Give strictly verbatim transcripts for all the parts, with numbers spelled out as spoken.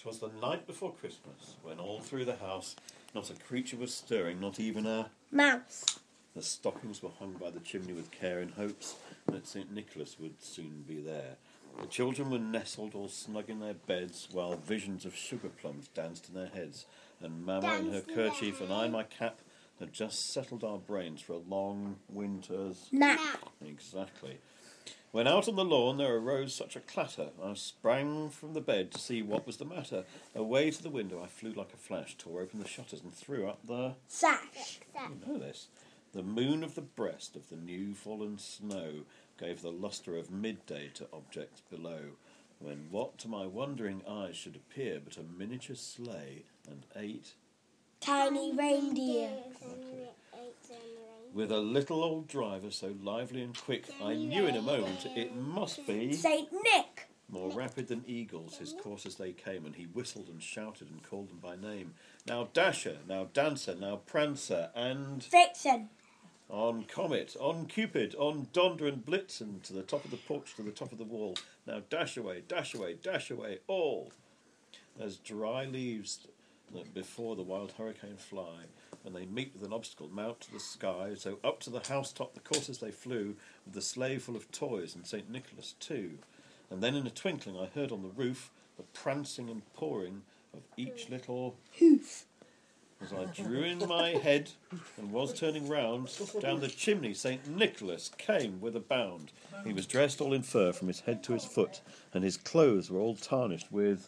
'Twas the night before Christmas, when all through the house not a creature was stirring, not even a mouse. The stockings were hung by the chimney with care in hopes that Saint Nicholas would soon be there. The children were nestled all snug in their beds, while visions of sugar plums danced in their heads, and Mamma in her kerchief and I in my cap had just settled our brains for a long winter's nap. Exactly. When out on the lawn there arose such a clatter, I sprang from the bed to see what was the matter. Away to the window I flew like a flash, tore open the shutters and threw up the sash. You know this. The moon of the breast of the new fallen snow gave the lustre of midday to objects below, when what to my wondering eyes should appear but a miniature sleigh and eight tiny reindeer. With a little old driver so lively and quick, I knew in a moment it must be Saint Nick. More rapid than eagles, his coursers they came, and he whistled and shouted and called them by name. Now Dasher, now Dancer, now Prancer, and Vixen. On Comet, on Cupid, on Donder and Blitzen, to the top of the porch, to the top of the wall. Now dash away, dash away, dash away, all. As dry leaves that before the wild hurricane fly, when they meet with an obstacle, mount to the sky, so up to the housetop the coursers they flew, with the sleigh full of toys, and Saint Nicholas too. And then in a twinkling I heard on the roof the prancing and pawing of each little hoof. As I drew in my head and was turning round, down the chimney Saint Nicholas came with a bound. He was dressed all in fur from his head to his foot, and his clothes were all tarnished with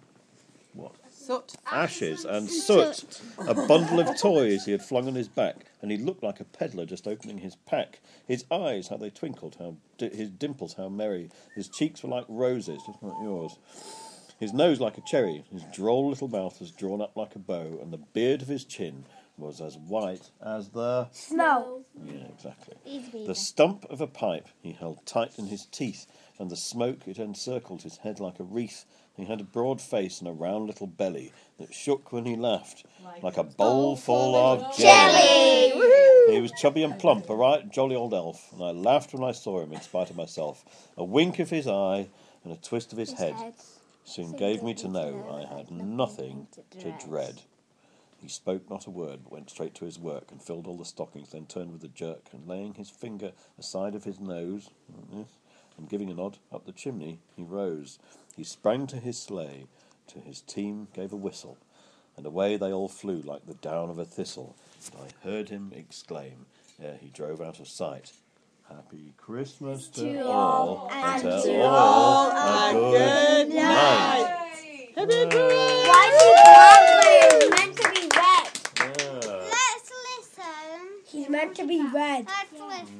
what? Soot. Ashes and soot. A bundle of toys he had flung on his back, and he looked like a pedlar just opening his pack. His eyes, how they twinkled, how di- his dimples, how merry. His cheeks were like roses, just like yours. His nose like a cherry, his droll little mouth was drawn up like a bow, and the beard of his chin was as white as the snow. Yeah, exactly. The stump of a pipe he held tight in his teeth, and the smoke it encircled his head like a wreath. He had a broad face and a round little belly that shook when he laughed, like, like a bowl full of jelly. jelly. He was chubby and plump, a right jolly old elf, and I laughed when I saw him in spite of myself. A wink of his eye and a twist of his, his head. head. Soon gave me to know I had nothing to dread. He spoke not a word, but went straight to his work, and filled all the stockings, then turned with a jerk, and laying his finger aside of his nose, like this, and giving a nod up the chimney, he rose. He sprang to his sleigh, to his team gave a whistle, and away they all flew like the down of a thistle, and I heard him exclaim, ere he drove out of sight, Happy Christmas to, to all, and to, to all a good, good night. night. Happy Christmas! Why is he meant to be red? Yeah. Let's listen. He's meant to be red. Let's listen.